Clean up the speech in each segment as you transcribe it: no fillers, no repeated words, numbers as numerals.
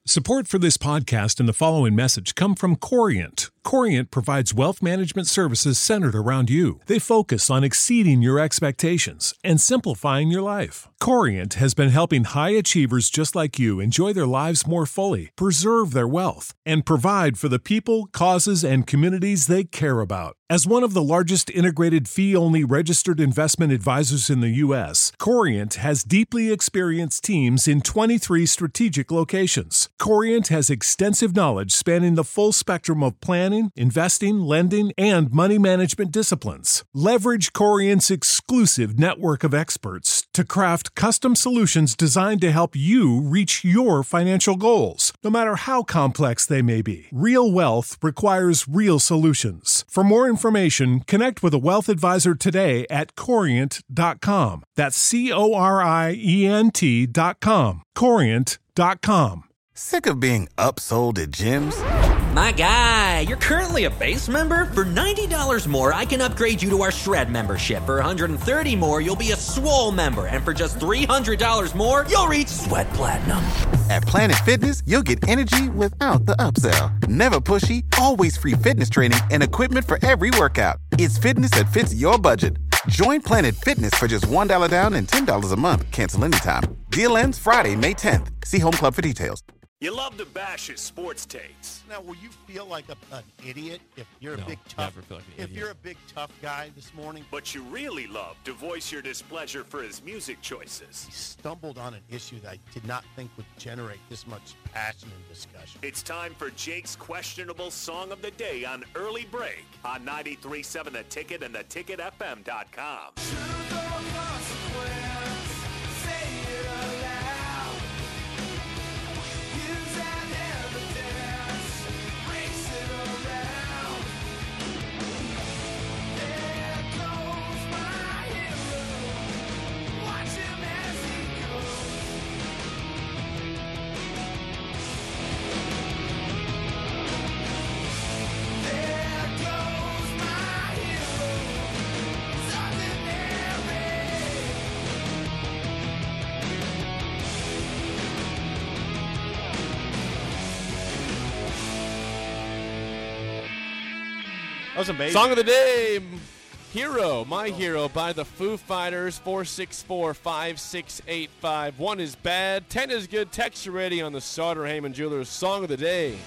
Support for this podcast and the following message come from Corient. Corient provides wealth management services centered around you. They focus on exceeding your expectations and simplifying your life. Corient has been helping high achievers just like you enjoy their lives more fully, preserve their wealth, and provide for the people, causes, and communities they care about. As one of the largest integrated fee-only registered investment advisors in the U.S., Corient has deeply experienced teams in 23 strategic locations. Corient has extensive knowledge spanning the full spectrum of planning, investing, lending, and money management disciplines. Leverage Corient's exclusive network of experts to craft custom solutions designed to help you reach your financial goals, no matter how complex they may be. Real wealth requires real solutions. For more information, connect with a wealth advisor today at Corient.com. That's Corient.com. Corient.com. Sick of being upsold at gyms? My guy, you're currently a base member? For $90 more, I can upgrade you to our Shred membership. For $130 more, you'll be a Swole member. And for just $300 more, you'll reach Sweat Platinum. At Planet Fitness, you'll get energy without the upsell. Never pushy, always free fitness training and equipment for every workout. It's fitness that fits your budget. Join Planet Fitness for just $1 down and $10 a month. Cancel anytime. Deal ends Friday, May 10th. See Home Club for details. You love to bash his sports takes. Now, will you feel like an idiot if you're a big tough? Never feel like an if idiot. you're a big tough guy this morning? But you really love to voice your displeasure for his music choices. He stumbled on an issue that I did not think would generate this much passion and discussion. It's time for Jake's questionable song of the day on Early Break on 93.7 The Ticket and theticketfm.com. That was amazing. Song of the day, Hero, My Hero by the Foo Fighters, 464-5685. 1 is bad, 10 is good. Text you ready on the Sauter Heyman Jewelers Song of the Day.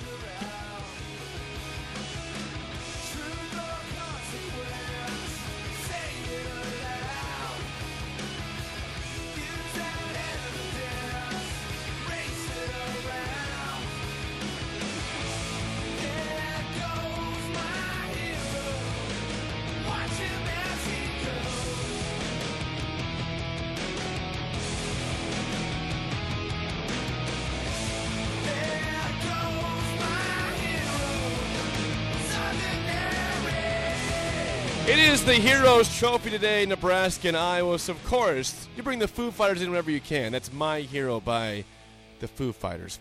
It is the Heroes Trophy today, Nebraska and Iowa. So, of course, you bring the Foo Fighters in whenever you can. That's My Hero by the Foo Fighters,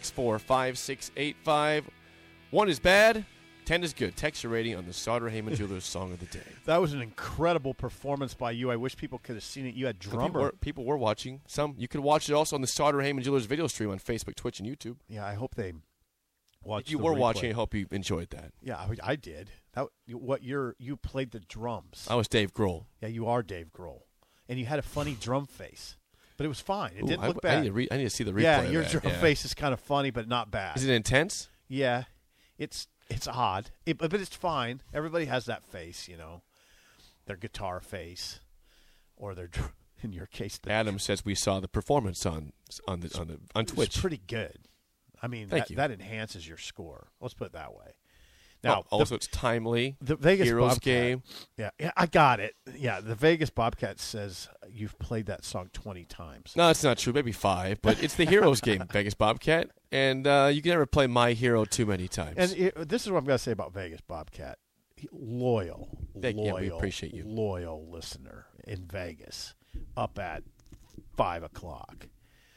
464-5685. 1 is bad, 10 is good. Text your rating on the Sauter Heyman Jewelers Song of the Day. That was an incredible performance by you. I wish people could have seen it. You had drummer. People were watching. You could watch it also on the Sauter Heyman Jewelers video stream on Facebook, Twitch, and YouTube. Yeah, I hope they watched. If you the were replay. watching, I hope you enjoyed that. Yeah, I did. You played the drums. I was Dave Grohl. Yeah, you are Dave Grohl, and you had a funny drum face, but it was fine. It didn't look I bad. need to see the replay. Yeah, of your that. drum face is kind of funny, but not bad. Is it intense? Yeah, it's odd, but it's fine. Everybody has that face, their guitar face, or their in your case. Adam says we saw the performance on Twitch. It's pretty good. I mean, Thank you. That enhances your score. Let's put it that way. Now, also it's timely. The Vegas Heroes Bobcat game. Yeah, I got it. Yeah, the Vegas Bobcat says you've played that song 20 times. No, that's not true. Maybe 5, but it's the Heroes game, Vegas Bobcat, and you can never play My Hero too many times. And this is what I'm going to say about Vegas Bobcat. Loyal. Yeah, we appreciate you. Loyal listener in Vegas, up at 5 o'clock,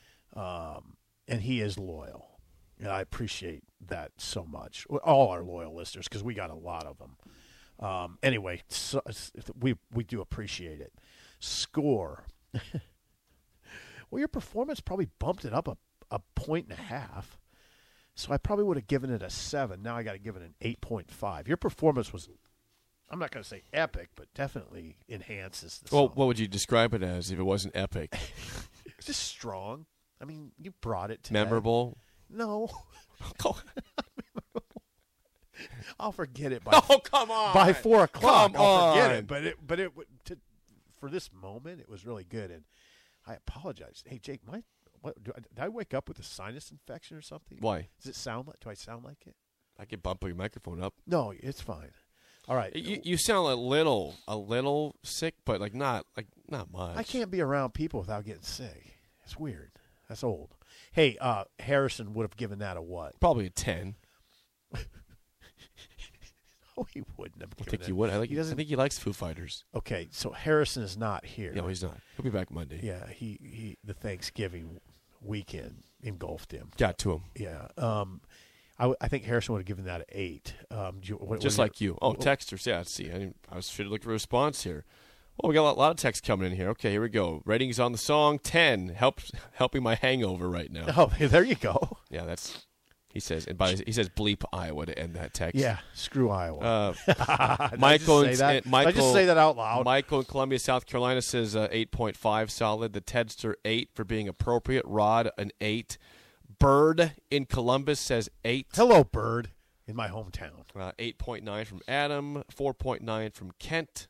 and he is loyal. And I appreciate that so much. All our loyal listeners, because we got a lot of them. Anyway, so we do appreciate it. Score. Well, your performance probably bumped it up a point and a half. So I probably would have given it a 7. Now I got to give it an 8.5. Your performance was, I'm not going to say epic, but definitely enhances the Well, song. what would you describe it as if it wasn't epic? It's just strong. I mean, you brought it today. Memorable? No. I'll forget it by Oh, come on. by 4 o'clock. Come I'll forget on. it, but it for this moment, it was really good, and I apologize. Hey, Jake, did I wake up with a sinus infection or something? Why? Does it sound like? Do I sound like it? I can bump your microphone up. No, it's fine. All right. You sound a little sick, but not much. I can't be around people without getting sick. It's weird. That's old. Hey, Harrison would have given that a what? Probably a 10. Oh, he wouldn't have I given think it. he would. I He doesn't. think he likes Foo Fighters. Okay, so Harrison is not here. No, he's not. He'll be back Monday. Yeah, he the Thanksgiving weekend engulfed him. Got to him. Yeah. I think Harrison would have given that an 8. Just like you. Oh, texters. Yeah, let's see. I should look for a response here. Well, we got a lot of texts coming in here. Okay, here we go. Ratings on the song, 10. Helping my hangover right now. Oh, there you go. Yeah, that's... He says, he says bleep Iowa to end that text. Yeah, screw Iowa. Michael, Did I just say that out loud? Michael in Columbia, South Carolina says 8.5 solid. The Tedster 8 for being appropriate. Rod an 8. Bird in Columbus says 8. Hello, Bird, in my hometown. 8.9 from Adam. 4.9 from Kent.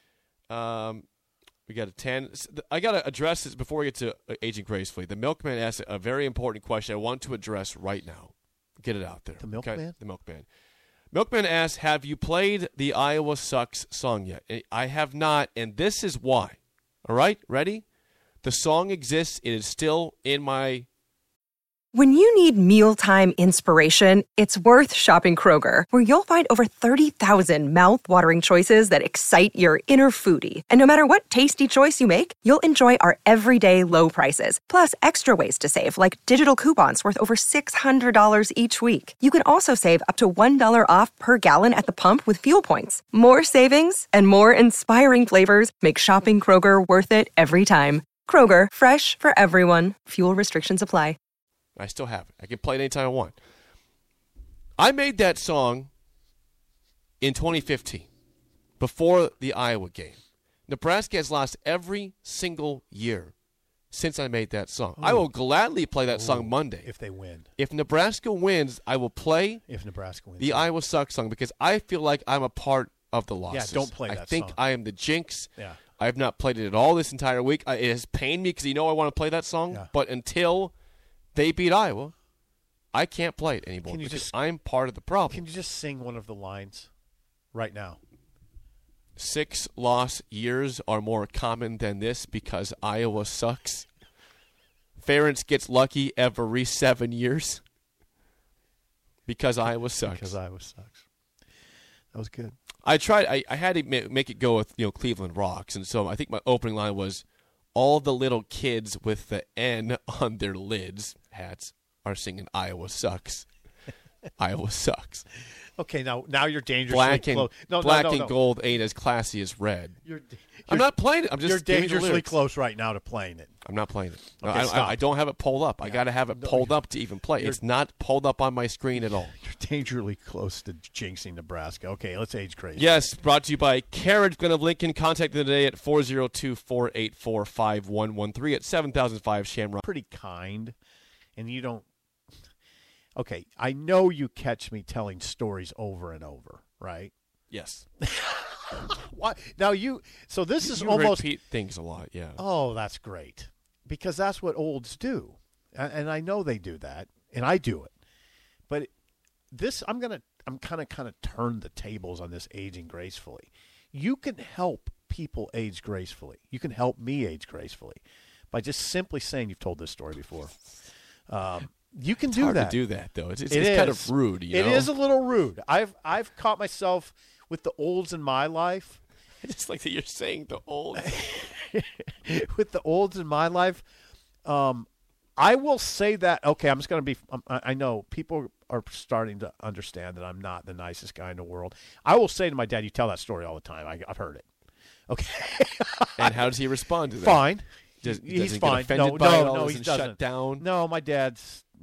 We got a 10. I got to address this before we get to Aging Gracefully. The Milkman asked a very important question I want to address right now. Get it out there. The Milkman? Okay? The Milkman. Milkman asks, have you played the Iowa Sucks song yet? I have not, and this is why. All right? Ready? The song exists. It is still in my... When you need mealtime inspiration, it's worth shopping Kroger, where you'll find over 30,000 mouth-watering choices that excite your inner foodie. And no matter what tasty choice you make, you'll enjoy our everyday low prices, plus extra ways to save, like digital coupons worth over $600 each week. You can also save up to $1 off per gallon at the pump with fuel points. More savings and more inspiring flavors make shopping Kroger worth it every time. Kroger, fresh for everyone. Fuel restrictions apply. I still have it. I can play it anytime I want. I made that song in 2015, before the Iowa game. Nebraska has lost every single year since I made that song. I will gladly play that song Monday. If they win. If Nebraska wins, I will play If Nebraska wins. the Iowa Sucks song because I feel like I'm a part of the losses. don't play that I think song. I am the jinx. Yeah. I have not played it at all this entire week. It has pained me because I want to play that song, Yeah. but until they beat Iowa, I can't play it anymore Can you because just- I'm part of the problem. Can you just sing one of the lines right now? 6 loss years are more common than this because Iowa sucks. Ferentz gets lucky every 7 years because Iowa sucks. Because Iowa sucks. That was good. I tried. I had to make it go with Cleveland rocks, and so I think my opening line was, "All the little kids with the N on their lids hats are singing Iowa sucks." Iowa sucks. Okay, now you're dangerously Black and close. No, and gold ain't as classy as red. I'm you're- not playing it. I'm just You're giving you the dangerously lyrics. close right now to playing it. I'm not playing it. Okay, I stop. don't have it pulled up. I got to have it pulled up to even play. It's not pulled up on my screen at all. You're dangerously close to jinxing Nebraska. Okay, let's age crazy. Yes, brought to you by Carriage Glen of Lincoln. Contact them today at 402-484-5113 at 7005 Shamrock. Pretty kind, and you don't. Okay, I know you catch me telling stories over and over, right? Yes. Why now you? So this is You almost. repeat things a lot, yeah. Oh, that's great, because that's what olds do, and I know they do that, and I do it. But this, I'm kind of turn the tables on this aging gracefully. You can help people age gracefully. You can help me age gracefully by just simply saying you've told this story before. You can It's do hard that. to do that, though. It's It kind is. of rude, you It know? is a little rude. I've caught myself with the olds in my life. I just like that you're saying the old. With the olds in my life, I will say that. Okay, I'm just going to be. I know people are starting to understand that I'm not the nicest guy in the world. I will say to my dad, "You tell that story all the time. I've heard it." Okay. And how does he respond to that? Fine. Does He's he fine. get offended No, by it no, all? no, Doesn't he shut doesn't. down? No, my dad's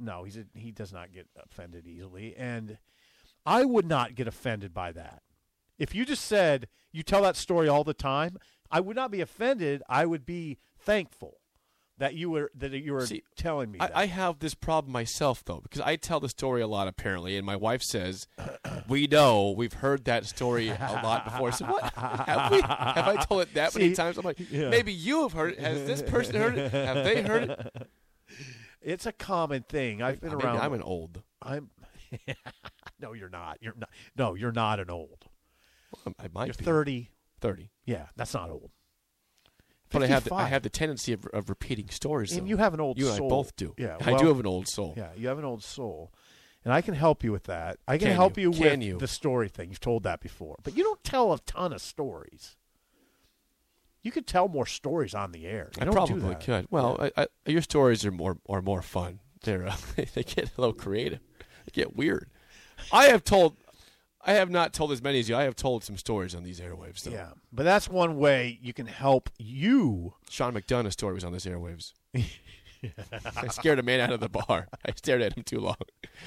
no, he does not get offended easily, and I would not get offended by that. If you just said you tell that story all the time, I would not be offended. I would be thankful that you were telling me that. I have this problem myself, though, because I tell the story a lot, apparently, and my wife says, we've heard that story a lot before. So what? Have I told it that many times? I'm like, maybe you have heard it. Has this person heard it? Have they heard it? It's a common thing. I've been around. I'm an old. No, you're not. No, you're not an old. Well, I might You're be. 30. 30. Yeah, that's not old. But I have the tendency of repeating stories. And though. you have an old soul. You and I both do. Yeah, I do have an old soul. Yeah, you have an old soul. And I can help you with that. I can help you with the story thing. You've told that before. But you don't tell a ton of stories. You could tell more stories on the air. I probably could. Well, your stories are more fun. They get a little creative. They get weird. I have not told as many as you. I have told some stories on these airwaves, though. Yeah, but that's one way you can help you. Sean McDonough's story was on this airwaves. I scared a man out of the bar. I stared at him too long.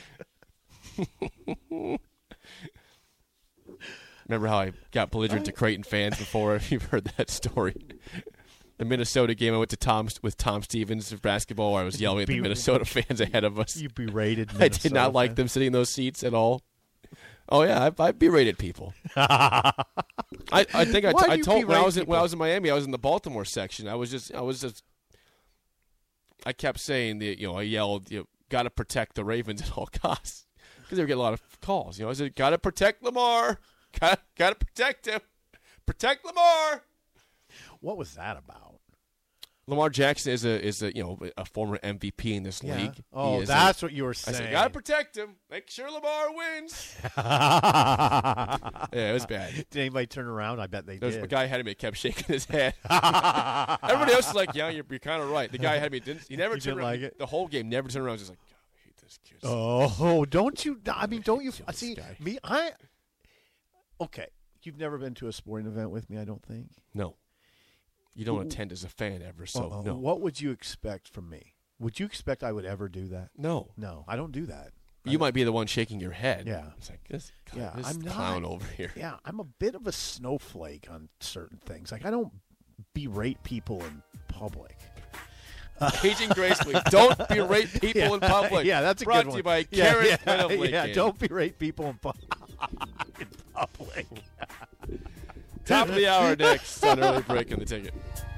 Remember how I got belligerent to Creighton fans before? You've heard that story. The Minnesota game, I went to with Tom Stevens for basketball, where I was yelling at the Minnesota fans ahead of us. You berated Minnesota I did not like them sitting in those seats at all. Oh yeah, I berated people. I think I told when I was in Miami, I was in the Baltimore section. I kept saying I yelled, got to protect the Ravens at all costs because they were getting a lot of calls. I said, got to protect Lamar, got to protect him, protect Lamar. What was that about? Lamar Jackson is a former MVP in this league. Oh, that's what you were saying. I said, gotta protect him. Make sure Lamar wins. Yeah, it was bad. Did anybody turn around? I bet they did. There was a guy ahead of me kept shaking his head. Everybody else was like, yeah, you're kind of right. The guy ahead of me didn't. He never turned around. Like it? The whole game never turned around. Just like, God, I hate this kid. Oh, don't you? I mean, don't you see me? Okay. You've never been to a sporting event with me, I don't think. No. You don't attend as a fan ever, so no. What would you expect from me? Would you expect I would ever do that? No. No, I don't do that. You might be the one shaking your head. Yeah. It's like, this I'm clown not, over here. Yeah, I'm a bit of a snowflake on certain things. Like, I don't berate people in public. Aging gracefully. Don't berate people in public. Yeah, that's a Brought good one. Brought to you by Karen Quinn of Lake Yeah, Game. don't berate people in public. Top of the hour next on Early Break in the Ticket.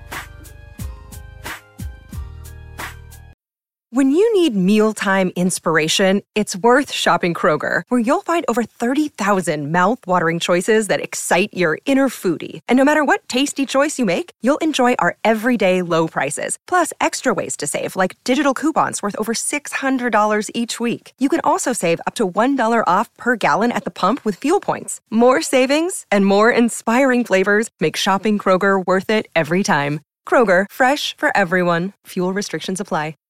When you need mealtime inspiration, it's worth shopping Kroger, where you'll find over 30,000 mouth-watering choices that excite your inner foodie. And no matter what tasty choice you make, you'll enjoy our everyday low prices, plus extra ways to save, like digital coupons worth over $600 each week. You can also save up to $1 off per gallon at the pump with fuel points. More savings and more inspiring flavors make shopping Kroger worth it every time. Kroger, fresh for everyone. Fuel restrictions apply.